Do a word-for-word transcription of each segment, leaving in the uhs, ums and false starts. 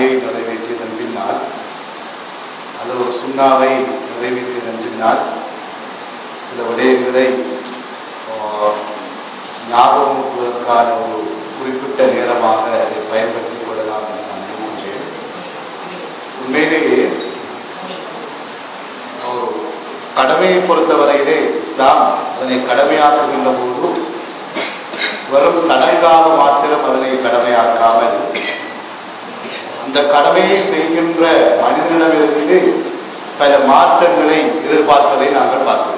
கடமையை நிறைவேற்றியதன் பின்னால் அல்லது ஒரு சுண்ணாவை நிறைவேற்றியதன் பின்னால் சில விடயங்களை ஞாபகப்படுவதற்கான ஒரு குறிப்பிட்ட நேரமாக அதை பயன்படுத்திக் கொள்ளலாம் என்று நான் நினைக்கின்றேன். உண்மையிலேயே ஒரு கடமையை பொறுத்தவரையிலே இஸ்லாம் அதனை கடமையாக்குகின்ற போது வெறும் சடங்காக மாத்திரம் அதனை கடமையாக்காமல் அந்த கடமையை செய்கின்ற மனிதனிடமிருந்து பல மாற்றங்களை எதிர்பார்ப்பதை நாங்கள் பார்க்கிறோம்.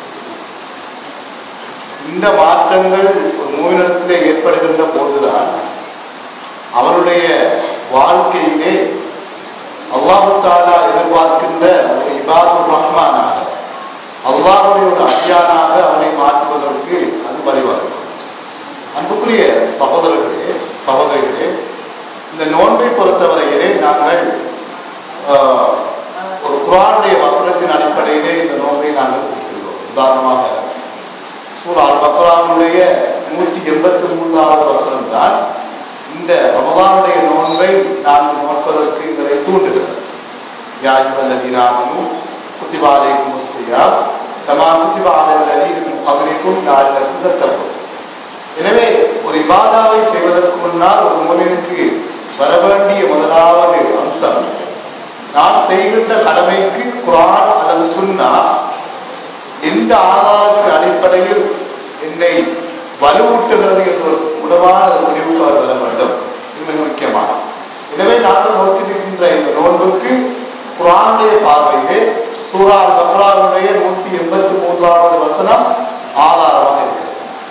இந்த மாற்றங்கள் ஒரு மூவினிடத்திலே ஏற்படுகின்ற போதுதான் அவருடைய வாழ்க்கையிலே அல்லாஹு தஆலா எதிர்பார்க்கின்ற ஒரு இபாதுர் ரஹ்மானாக, அல்லாஹ்வுடைய ஒரு அடியானாக அவனை மாற்றுவதற்கு அது வழிவகுக்கும். அன்புக்குரிய சகோதரர்களே சகோதரிகளே, இந்த நோன்பை பொறுத்தவரையிலே நாங்கள் ஒரு குர்ஆனுடைய வசனத்தின் அடிப்படையிலே இந்த நோன்பை நாங்கள் பிடிக்கிறோம். உதாரணமாக சூரா அல் பக்ராவுடைய நூற்றி எண்பத்தி மூன்றாவது வசனம் தான் இந்த ரமதானுடைய நோன்பை நாங்கள் நோற்பதற்கு எங்களை தூண்டுகிறது. யா அய்யுஹல்லதீன ஆமனூ குத்திபா அலைக்குமுஸ் ஸியாம் கமா குத்திபா அலல்லதீன மின் கப்லிக்கும் லஅல்லக்கும் தத்தகூன். எனவே ஒரு இபாதாவை செய்வதற்கு முன்னால் ஒரு முஃமினுக்கு வர வேண்டிய முதலாவது அம்சம், நான் செய்கின்ற கடமைக்கு குர்ஆன் அல்லது சுன்னா எந்த ஆதாரத்தின் அடிப்படையில் என்னை வலுவூட்டுகிறது என்ற உணவான முடிவுக்கு அவர் வர வேண்டும். இது மிக முக்கியமானது. எனவே நாங்கள் நோக்கியிருக்கின்ற இந்த நோன்புக்கு குர்ஆனுடைய பார்வையிலே சூரா அல் பக்ராவுடைய நூற்றி எண்பத்தி மூன்றாவது வசனம் ஆதாரமாக இருக்கிறது.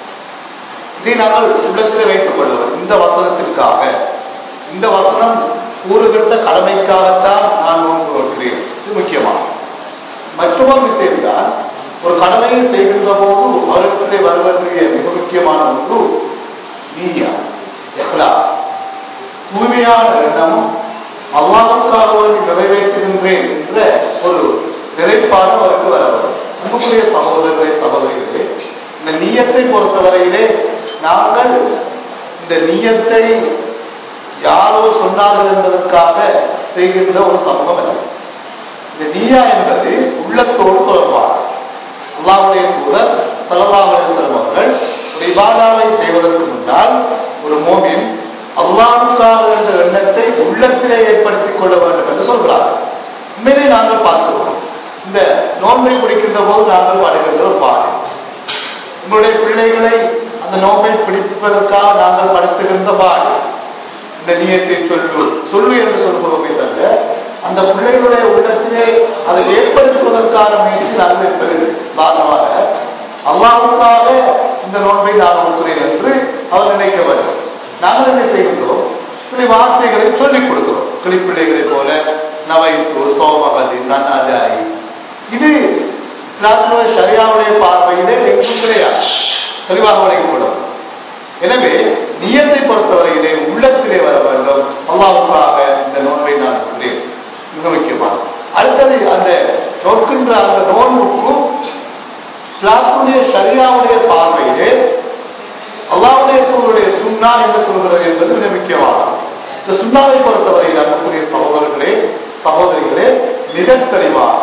இதை நாங்கள் உள்ளத்திலே வைத்துக் கொள்வோம். இந்த வசனத்திற்காக, இந்த வசனம் கூறுகின்ற கடமைக்காகத்தான் நான் நோன்பு நோக்கிறேன். இது முக்கியமானது. மற்றொரு விஷயம்தான், ஒரு கடமையை செய்கின்ற போது அவரிடத்திலே வருவதற்கு மிக முக்கியமான ஒன்று நீயா, இஹ்லாஸ், தூய்மையான எண்ணமும் அல்லாஹ்வுக்காக நிறைவேற்றுகின்றேன் என்ற ஒரு நிலைப்பாடு அவருக்கு வர வரும். அன்புக்குரிய சகோதரர்களே சகோதரிகளே, இந்த நியத்தை பொறுத்தவரையிலே நாங்கள் இந்த நியத்தை யாரோ சொன்னார்கள் என்பதற்காக செய்கின்ற ஒரு சம்பவம் அல்ல. இந்த நியா என்பது உள்ளத்தோடு தொடர்பானது. அல்லாஹ்வுடைய தூதர் ஸல்லல்லாஹு அலைஹி வஸல்லம் அவர்கள் ஒரு இபாதாவை செய்வதற்கு முன்னால் ஒரு மோமின் அல்லாஹ்வுக்காக என்ற எண்ணத்தை உள்ளத்திலே ஏற்படுத்திக் கொள்ள வேண்டும் என்று சொல்கிறார்கள். உண்மையிலே நாங்கள் பார்க்கிறோம், இந்த நோன்பை பிடிக்கின்ற போது நாங்கள் பாடுகின்ற ஒரு பாடு, உங்களுடைய பிள்ளைகளை அந்த நோன்பை பிடிப்பதற்காக நாங்கள் படுத்துகின்ற பாடு, இந்த நியத்தை சொல்லு சொல்லு என்று சொல்லுவோமே தவிர அந்த பிள்ளைகளுடைய உள்ளத்திலே அதை ஏற்படுத்துவதற்கான முயற்சி நாங்கள் இருப்பது. உதாரணமாக அல்லாஹ்வுக்காக இந்த நோன்பை நான் நோக்கிறேன் என்று அவர் நினைக்க வேண்டும். நாங்கள் என்ன செய்கின்றோம், சில வார்த்தைகளை சொல்லிக் கொடுக்கிறோம். கிளிப்பிள்ளைகளை போல நவைத்து சோமகதி நன்னாதாயி, இது இஸ்லாமிய ஷரியாவுடைய பார்வையிலே எங்கும் கிடையாது, தெளிவாக வழங்கப்படும். எனவே நியத்தை பொறுத்தவரையிலே உள்ளத்திலே வர வேண்டும். அல்லாஹ்வுக்காக இந்த நோன்பை நான் நோக்கிறேன், மிக முக்கியமானது. அடுத்தது, அந்த நோக்கின்ற அந்த நோன்புக்கும் இஸ்லாமுடைய ஷரியாவுடைய பார்வையிலே அல்லாஹ்வுடைய தூதருடைய சுன்னா என்ன சொல்கிறது என்பது மிக முக்கியமானது. இந்த சுன்னாவை பொறுத்தவரையில் அன்புக்குரிய சகோதரர்களே சகோதரிகளே, மிக தெளிவாக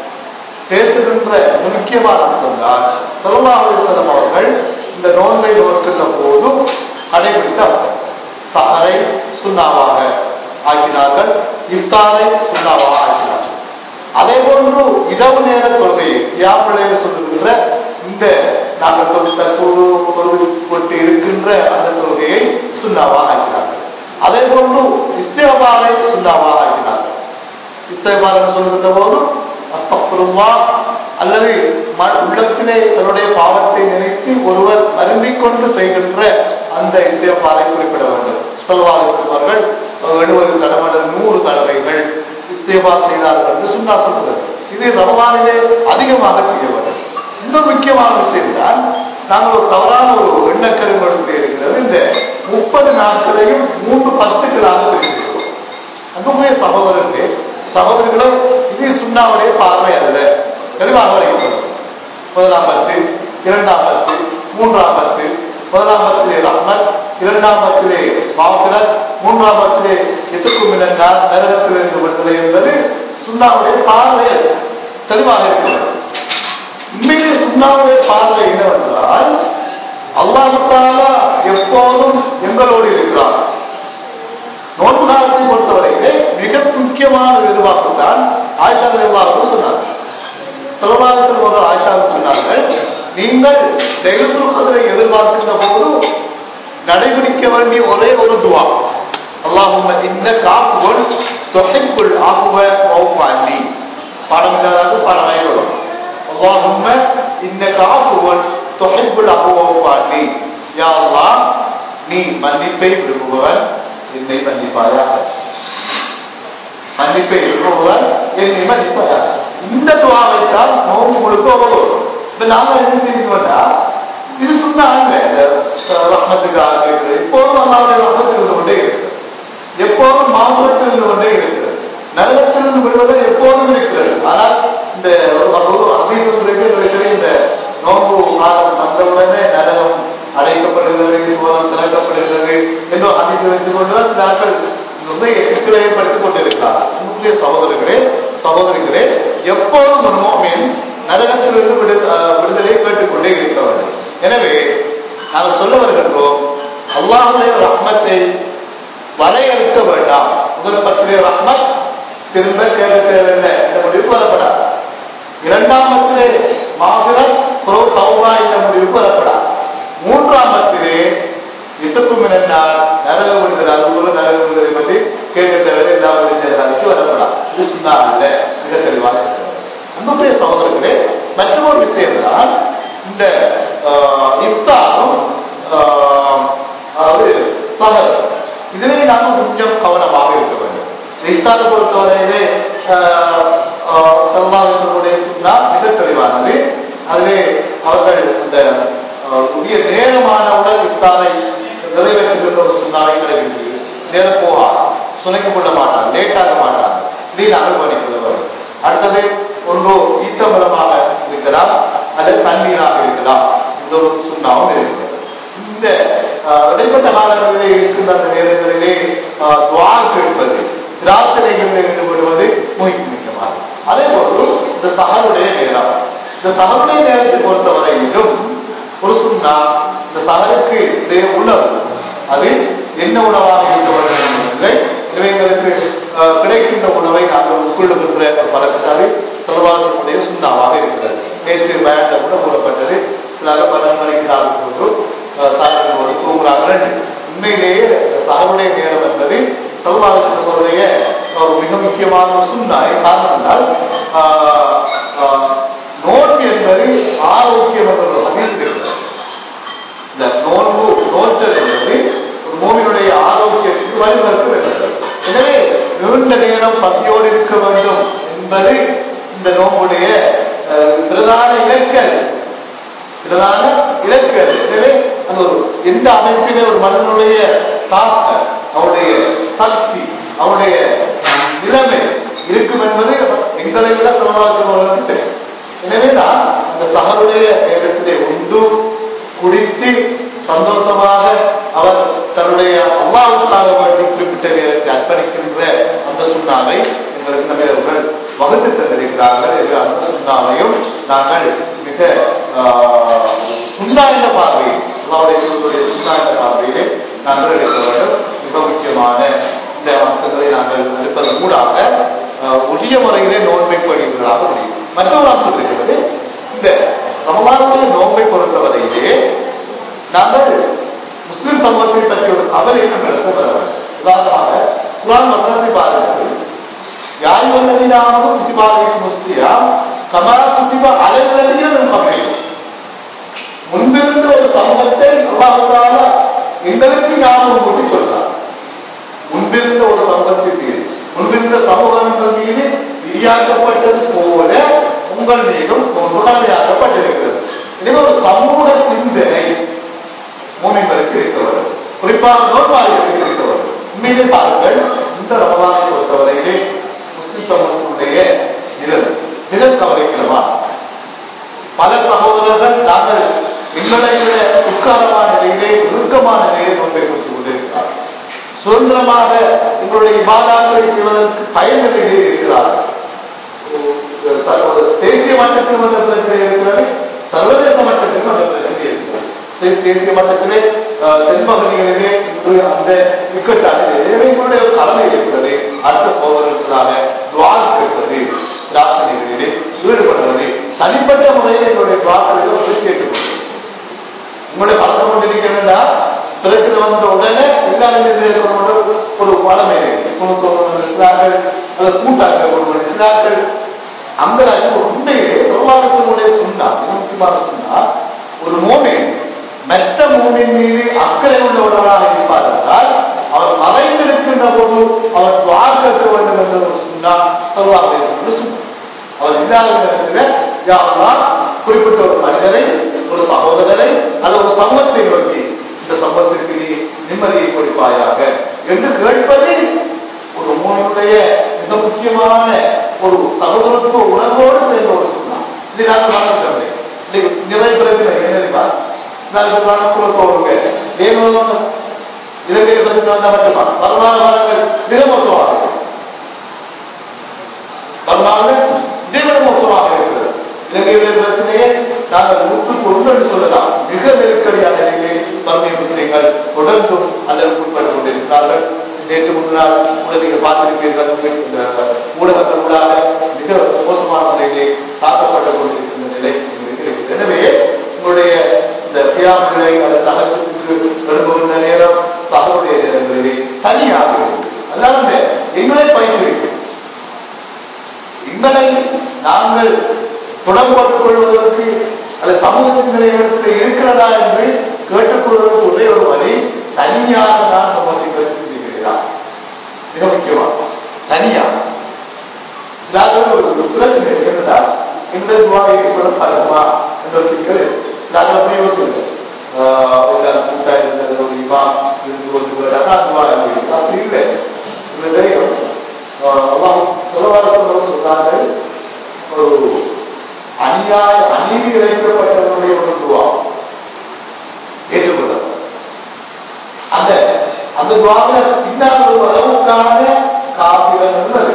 பேசுகின்ற முக்கியமான அம்சம் தான் ஸல்லல்லாஹு அலைஹி வஸல்லம் அவர்கள் இந்த நோன்பை நோக்கின்ற போது கடைபிடித்த அம்சம். சஹரை சுன்னாவாக ஆக்கினார்கள், இஃப்தாரை சுன்னாவாக ஆக்கினார்கள். அதே போன்று இரவு நேர தொழுகையை யாப்பிள்ளைன்னு சொல்லுகின்ற இந்த நாங்கள் தற்போது தொழுது கொண்டு இருக்கின்ற அந்த தொழுகையை சுன்னாவாக ஆக்கினார்கள். அதே போன்று இஸ்திக்பாரை சுன்னாவாக ஆக்கினார்கள். இஸ்திக்பார் சொல்லுகின்ற போது அஸ்தக்ஃபிருல்லாஹ் அல்லது உள்ளத்திலே தன்னுடைய பாவத்தை நினைத்து ஒருவர் வருந்திக் கொண்டு செய்கின்ற அந்த இஸ்திக்பாரை குறிப்பிட வேண்டும். ஸல்லல்லாஹு அலைஹி வஸல்லம் அவர்கள் எழுபது தடவை நூறு தடவைகள் இஸ்திக்பார் செய்தார்கள் என்று சுன்னா சொல்கிறது. இது ரமலானிலே அதிகமாக செய்யப்பட்டது. இன்னொரு முக்கியமான விஷயம் தான், நாங்கள் ஒரு தவறான ஒரு எண்ணக்கருங்கொடுத்து இருக்கிறது. இந்த முப்பது நாட்களையும் மூன்று பத்துக்களாக பிரிக்கிறோம். அன்புக்குரிய சகோதரர்களே சகோதரிகளே, இது சுன்னாவுடைய பார்வை அல்ல, தெளிவாக வழங்கப்படும். முதலாம் பத்து, இரண்டாம் பத்து, மூன்றாம் பத்து, முதலாம் பத்திலே ரஹ்மத், இரண்டாம் பத்திலே மஃபிரத், மூன்றாம் பத்திலே எத்துக்கும் இழந்தால் நரகத்திலிருந்து விடுதலை என்பது சுன்னாவுடைய பார்வை தெளிவாக இருக்கிறது. உண்மையிலே சுன்னாவுடைய பார்வை என்னவென்றால் அல்லாஹ் தஆலா எப்போதும் எங்களோடு இருக்கிறார். நோன்பு காலத்தை பொறுத்தவரையிலே மிக முக்கியமான எதிர்பார்ப்புத்தான் ஆயிஷா ரலியல்லாஹு அன்ஹா சொன்னார். ஸல்லல்லாஹு அலைஹி வஸல்லம் அவர்கள் ஆயிஷாவுக்கு சொன்னார்கள், நீங்கள் லைலத்துல் கத்ரை எதிர்பார்க்கின்ற போது நடைபிடிக்க வேண்டிய ஒரே ஒரு துஆ, அல்லாஹும்ம இன்னக அஃபுவன் துஹிப்புல் அஃவ வஃபு அன்னி. பாடம் இல்லாத பாடமாய் வரும். அல்லாஹும்ம இன்னக அஃபுவன் துஹிப்புல் அஃவ வஃபு அன்னி. யா அல்லாஹ், நீ மன்னிப்பை விரும்புபவன், என்னை மன்னிப்பாயாக. மன்னிப்பை விரும்புபவன், என்னை மன்னிப்பாயாக. இந்த துஆவைத்தான் நோன்பு முழுக்க ஓதுவோம். இப்ப நாம என்ன செய்யணும்னா, இது சொன்னாங்க ரஹ்மத்துக்காக இருக்குது. எப்போதும் அல்லாஹ்வுடைய ரஹ்மத் இருந்து கொண்டே இருக்கிறது, எப்போதும் மாபத்து இருந்து கொண்டே இருக்கிறது, நரகத்திலிருந்து விடுவது எப்போதும் இருக்கிறது. ஆனால் இந்த அதிகம் இந்த நோன்பு காலம் வந்தவுடனே நரகம் அடைக்கப்படுகிறது, சுவனம் திறக்கப்படுகிறது என்று அதிச வைத்துக் கொண்டுதான் சில நாட்கள் சிக்கலை ஏற்படுத்திக் கொண்டிருக்கிறார்கள். முக்கிய சகோதரர்களே சகோதரிகளே, எப்போதும் ஒரு மோமின் நரகத்திலிருந்து விடு விடுதலையை கேட்டுக்கொண்டே இருக்க வேண்டும். எனவே நாங்கள் சொல்ல வருகின்றோம், அல்லாஹ்வுடைய ரஹ்மத்தை வரையறுக்க வேண்டாம். முதல் பத்திலே ரஹ்மத் திரும்ப கேட்க தேவையில்லை என்ற முடிவுக்கு வரப்படாது. இரண்டாம் பத்திலே மாஃபிரத் புரோ தௌபா என்ற முடிவுக்கு வரப்படாது. மூன்றாம் பத்திலே இதுக்கும் என்னென்னால் நரக விடுதலை, அது போல நரக விடுதலை பற்றி கேட்க தேவையில்லை, எல்லா விடுதலைக்கு வரப்படாது. இது சுண்ணா அல்ல, மிக தெளிவாக இருக்கிறது. அன்புடைய சகோதரர்களே, மற்றொரு விஷயம் தான் இந்த இஃப்தாரும் அதாவது சஹர், இதிலே நாங்கள் கொஞ்சம் கவனமாக இருக்க வேண்டும். இஃப்தாரை பொறுத்தவரையிலே ஸல்லல்லாஹு அலைஹி வஸல்லம் சுன்னா மிக தெளிவானது. அதிலே அவர்கள் இந்த உரிய நேரமானவுடன் இஃப்தாரை நிறைவேற்றுகின்ற ஒரு சுண்ணாவை கிடைக்கிறது. நேரம் போகாது, சுனைக்கு கொள்ள மாட்டாங்க, லேட்டாக மாட்டாங்க. இதை நாங்கள் பண்ணிக்கொள்ள வேண்டும். அடுத்தது ஒன்று ஈத்தம்பலமாக இருக்கலாம் அல்லது தண்ணீராக இருக்கலாம். இந்த ஒரு சுண்ணாவும் இருக்கிறது. இந்த இடைப்பட்ட காலங்களிலே இருக்கின்ற அந்த நேரங்களிலே துஆ கேட்பது, பிரார்த்தனைகளில் ஈடுபடுவது முக்கியமானது. அதே போன்று இந்த சஹருடைய நேரம், இந்த சஹருடைய நேரத்தை பொறுத்தவரையிலும் ஒரு சுண்ணா இந்த சஹருக்கு இடையே உணவு, அது என்ன உணவாக இருக்க வேண்டும் என்பதை, இவைகளுக்கு கிடைக்கின்ற உணவை நாங்கள் உட்கொள்ளுகின்ற பழக்கத்தால் செலவாசனுடைய சுண்ணாவாக இருக்கிறது. நேற்று பயணத்தை கூட கூறப்பட்டது, சிலாக பன்னெண்டு மணிக்கு சாப்பிடும் போது சாப்பிடும் போது தூங்குறாங்க. உண்மையிலேயே சஹருடைய நேரம் என்பது செலவாசனுடைய ஒரு மிக முக்கியமான ஒரு சுண்ணாய். காரணம் என்றால் நோன்பு என்பது ஆரோக்கியம் என்ற ஒரு ஹதீஸ் இருக்கிறது. இந்த நோன்பு நோற்றல் என்பது ஒரு மூமினுடைய ஆரோக்கியத்துக்கு வழிவகுக்க வேண்டும். எனவே நீண்ட நேரம் பசியோடு இருக்க வேண்டும் என்பது இந்த நோம்புடைய பிரதான இலக்கல் பிரதான இலக்கல். எனவே அந்த ஒரு எந்த அமைப்பிலே ஒரு மனிதனுடைய தாக்க, அவருடைய சக்தி, அவருடைய நிலைமை இருக்கும் என்பது எங்களை விட சமாளிச்சவர்களுக்கு தெரியும். எனவேதான் அந்த சஹருடைய நேரத்திலே உண்டு குடித்து சந்தோஷமாக அவர் தன்னுடைய அல்லாஹ்வுக்காக வேண்டி குறிப்பிட்ட நேரத்தை அர்ப்பணிக்கின்ற அந்த சுண்ணாவை எங்களுக்கு நபியவர்கள் வகுத்து தந்திருக்கிறார்கள். அந்த சுண்ணாவையும் நாங்கள் மிக சுண்ணா என்ற பார்வையில், அல்லாஹ்வுடைய சுண்ணா என்ற பார்வையிலே நாங்கள் எடுக்க வேண்டும். மிக முக்கியமான இந்த அம்சங்களை நாங்கள் எடுப்பதன் மூலமாக உரிய முறையிலே நோன்பை பணிகளாக முடியும். மற்றொரு அம்சம் இருக்கிறது, இந்த ரமலானுடைய நோன்பை பொறுத்தவரையிலே நாங்கள் முஸ்லிம் சமூகத்தை பற்றி ஒரு கவலையும் நடத்த பெற வேண்டும். உதாரணமாக குர்ஆன் வசனத்தை பாருங்கள், யார் வல்லதீனாமனு குத்திபா அலைக்கும் ஸியாம் கமா குத்திபா அலல்லதீன மின் கப்லிக்கும். முன்பிருந்த ஒரு சமூகத்தை அல்லாஹ் தஆலா எங்களுக்கு ஞாபகம் கூட்டி சொல்றார். முன்பிருந்த ஒரு சமூகத்தின் மீது, முன்பிருந்த சமூகங்கள் மீது விதியாக்கப்பட்டது போல உங்கள் மீதும் கடமையாக்கப்பட்டிருக்கிறது. எனவே ஒரு சமூக சிந்தனை மூமின்களுக்கு இருக்க வேண்டும், குறிப்பாக நோன்பாளிகளுக்கு இருக்க வேண்டும். உண்மையிலே பாருங்கள், இந்த ரமலானை பொறுத்தவரையிலே முஸ்லிம் சமூகத்தினுடைய நிழல் நிழல் கவலைக்கிறமா. பல சகோதரர்கள் நாங்கள் எங்களை விட துக்காரமான நிலையிலே, நுணுக்கமான நிலையை நோன்பை கொடுத்துக் கொண்டிருக்கிறார்கள். சுதந்திரமாக எங்களுடைய இபாதத்தை செய்வதற்கு பயனிலே இருக்கிறார்கள். தேசிய மட்டத்தில் வந்த பிரச்சனை இருக்கிறது, சர்வதேச மட்டத்திலும் அந்த பிரச்சனை இருக்கிறது. தேசிய மட்டத்திலே தென்பகுதிகளிலே அந்த இக்கட்டாக எங்களுடைய கடமை இருக்கிறது. அடுத்த சோதனைகளாக துவார் கேட்பது, பிரார்த்தனைகளிலே ஈடுபடுவது, தனிப்பட்ட முறையில் எங்களுடைய துவாக்களில் கேட்டுக்கொள்வது. உங்களுடைய பழக்கம் கொண்டிருக்கிறதா பிரச்சனை வந்த உடனே எல்லாரும் ஒரு வளமை இருக்கிறார்கள் அல்லது கூட்டாக இருக்கிறார்கள். அந்த உண்மையிலே சர்வாசனுடைய சொன்னா முக்கியமான சொன்னா ஒரு மோமின் மற்ற மோமின் மீது அக்கறை உள்ளவர்களாக இருப்பார் என்றால் அவர் மறைந்திருக்கின்ற போது அவர் துவார்க்க வேண்டும் என்ற ஒரு சொன்னா சர்வாசனுடைய சொன்னார். அவர் இல்லாத நேரத்தில் யாரெல்லாம் குறிப்பிட்ட ஒரு மனிதரை, ஒரு சகோதரரை அல்லது ஒரு சமூகத்தை நோக்கி இந்த சமூகத்திற்கு நீ நிம்மதியை கொடுப்பாயாக என்று கேட்பது ஒரு மூலனுடைய மிக முக்கியமான ஒரு சகோதரத்துவ உணர்வோடு சேர்ந்த ஒரு சொன்னார். இதை நான் பார்க்கிறேன். நிறைய பிரச்சனை என்ன குலத்தோருங்க ஏனோ இலங்கை பிரச்சனை வந்தா மட்டுமா வருமானங்கள் மிக மோசமாக வருமானங்கள் இதை விட மோசமாக இருக்கிறது. இலங்கையுடைய பிரச்சனையை நாங்கள் நூற்றுக்கு ஒன்று என்று சொல்லலாம். மிக நெருக்கடியான நிலையில் தமிழ் முஸ்லிம்கள் தொடர்ந்தும் அதற்கு உட்பட்டு கொண்டிருக்கிறார்கள். நேற்று முன்னால் நீங்கள் பார்த்திருப்பீர்கள், ஊடகங்களாக மிக மோசமான முறையிலே தாக்கப்பட்டுக் கொண்டிருக்கின்ற நிலை இருக்கிறது. எனவே உங்களுடைய இந்த தியாகங்களை அல்லது தகவலுக்கு எழுப்புகின்ற நேரம் சகோடைய நேரங்களிலே தனியாக அதாவது எங்களை பயிற்றுவிக்கும் எங்களை நாங்கள் தொடர்பட்டுக் கொள்வதற்கு அல்லது சமூக சிந்தனைகளுக்கு இருக்கிறதா என்று கேட்டுக்கொள்வதற்கு ஒரே ஒரு வழி தனியாக நான் சமூகத்தை சிந்திக்கிறேன். மிக முக்கியமாக தனியாக ஒரு பிரச்சனை இருக்கிறதா எங்களை துவாயிட்டுக்கொள்ள பலமா என்ற ஒரு சிக்கல் அப்படி யோசிச்சு கூட்டா இருந்தது ஒரு இமாம் அப்படி இல்லை. இந்த தெரியும் சொன்னார்கள் ஒரு அநியாய அநீதி இழைக்கப்பட்டவருடைய ஒரு துவா ஏற்றுக்கொள்ள அந்த அந்த துவாவில பின்னால் ஒரு அளவுக்கான காப்பிடம் உள்ளது.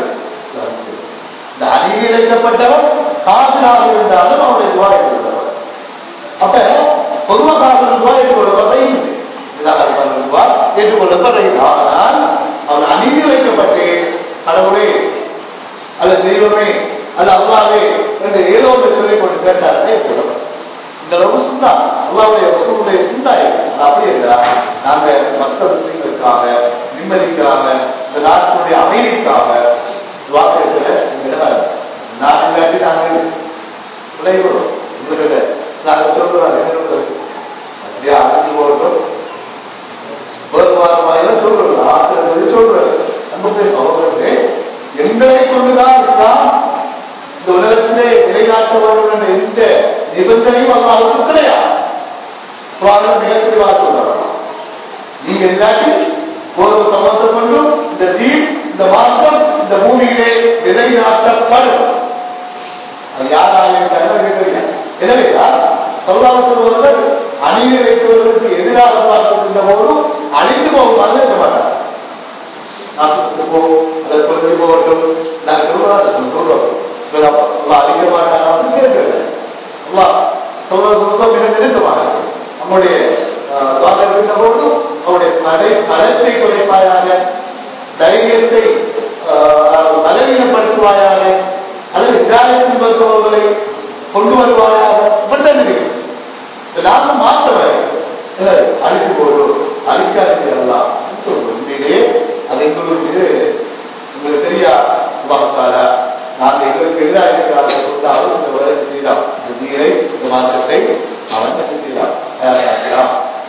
இந்த அநீதி இழைக்கப்பட்டவர் காப்பிராக இருந்தாலும் அவருடைய துவா ஏற்றுக்கொள்ளவர். அப்ப பொதுவாக துவா ஏற்றுக்கொள்ளப்பட்ட துவா ஏற்றுக்கொள்ளப்பட்ட ஆனால் அவர் அநீதி இழைக்கப்பட்டு கடவுளே அல்ல தெய்வமே அல்ல அல்லாவே என்று ஏதோ ஒன்று சொல்லிக் கொண்டு கேட்டாலே ஏற்றுக்கொள்ளப்படும். இந்த அளவு சுண்ணா அல்லாவுடைய வசூலுடைய சுண்ணா அப்படி இல்லை. நாங்க மற்ற முஸ்லிம்களுக்காக நிம்மதிக்காக இந்த நாட்டினுடைய அமைதிக்காக வாக்குறுதிகளை நான் இல்லாட்டி நாங்கள் விளைவிடும் உங்களுக்கு நாங்கள் சொல்றோம் அப்படியே அறிஞ்சு போட்டோம் வேறுபாடு சொல்றது ஆசிரியர் சொல்றது நம்முடைய சகோதரர்களே எங்களை கொண்டுதான் இஸ்லாம் இந்த உலகத்திலே நிலைநாட்ட வேண்டும் என்ற எந்த நிபந்தனையும் அல்லாஹ்வுக்கு கிடையாது. மிக தெளிவாக சொல்றாங்க. நீங்க இல்லாட்டி ஒரு சமூகத்தை கொண்டு இந்த தீன் இந்த மாற்றம் இந்த பூமியிலே நிலைநாட்டப்படும். அது யாராலையும் தெரியாது. எனவேதான் சொல்லாம சொல்வர்கள் அநீதி வைப்பவர்களுக்கு எதிராக பார்க்கின்ற போது அழிந்து போகுமாறு இருக்க மாட்டார். நாட்டுக்கு போகும் அதை குறைஞ்சு போகட்டும் நான் சொல்றாரு சொல்றோம் அழிக்க மாட்டாங்க அப்படின்னு கேட்கல. சொல்றது மிக நெருக்கமாக நம்முடைய இருக்கின்ற போது அவருடைய கடை கடத்தை குறைப்பாயாக, தைரியத்தை பலவீனப்படுத்துவாயாக, அல்லது இதாயத்தின் வருபவர்களை கொண்டு வருவாயாக. இப்படித்தான் இருக்கு. இதெல்லாம் மாற்றவாய் அழித்து போடும் அழிக்காது எல்லாம் உண்மையிலேயே அது எங்களுக்கு உங்களுக்கு தெரியா உலகத்தால நாங்கள் எங்களுக்கு எதிராக இருக்கிறார்கள் சொன்னாலும் சில வேலை செய்யலாம். இந்த நீரை இந்த மாற்றத்தை அவன் என்ன செய்யலாம் தயாராகலாம்.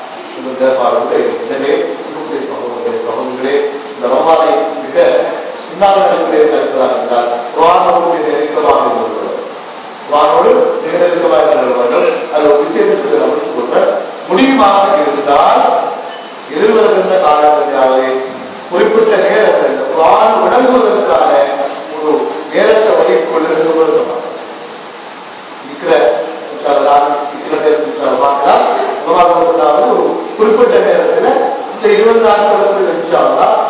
எனவே சகோதரர்களே சகோதரர்களே இந்த ரமலானை மிக சின்னாத நடைமுறையை கருத்ததாக இருந்தால் குர்ஆனோடு நெருக்கமாக இருந்தது. குர்ஆனோடு மிக நெருக்கமாக இருந்த வேண்டும். அது ஒரு விஷயத்திற்கு கவனித்துக் கொள்ள முடியுமாக இருந்தால் எதிர்வருகின்ற காலங்களிலாவது குறிப்பிட்ட நேரத்தில் குர்ஆன் விளங்குவதற்கான ஒரு நேரத்தை ஒதுக்கிக் கொள்ளுகிறது வருத்தமாக இருக்கிற பார்க்கலாம். ஒரு குறிப்பிட்ட நேரத்தில் இந்த இருபது நாட்களுக்கு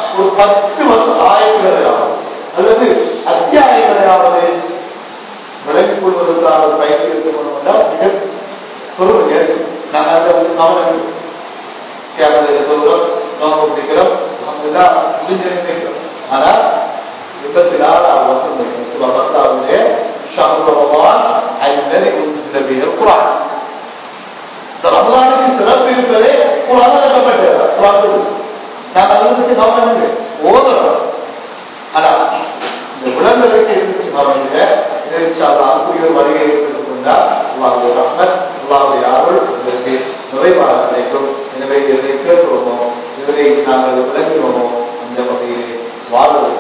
அல்லது அத்தியாயங்களையாவது விளங்கிக் கொள்வதற்காக பயிற்சி எடுத்துக்கொள்ளும் என்றால் மிக பொறுமையை நாங்கள் அதை வந்து கவனம் கேமரையில் சொல்கிறோம், நோக்கம் பிடிக்கிறோம், அதுதான் முடிஞ்சு நினைக்கிறோம். ஆனால் எண்பத்தி நாலாவது வசனம் பத்தாவுடைய ஷஹ்ருரமதான் அல்லது உன்சில பிஹில் குர்ஆன். இந்த ரமதானுக்கு சிறப்பு இருப்பதே குர்ஆன் இறக்கப்பட்டது. குர்ஆன் நாங்கள் அதை பற்றி கவனம் இல்லை, ஓதுறோம். ஆனால் இந்த விளம்பரத்தை எதிர்த்து கவனிக்க அதுக்குரிய வருகை ஏற்பட்டுக் கொண்டால் அல்லாஹ்வுடைய ரஹ்மத், அல்லாஹ்வுடைய அருள் இதற்கு நிறைவாக கிடைக்கும். எனவே எதை கேட்கிறோமோ, இதனை நாங்கள் விளங்குகிறோமோ, அந்த வகையிலே வாழ்வதற்கு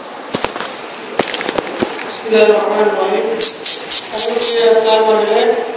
Bismillahirrahmanirrahim.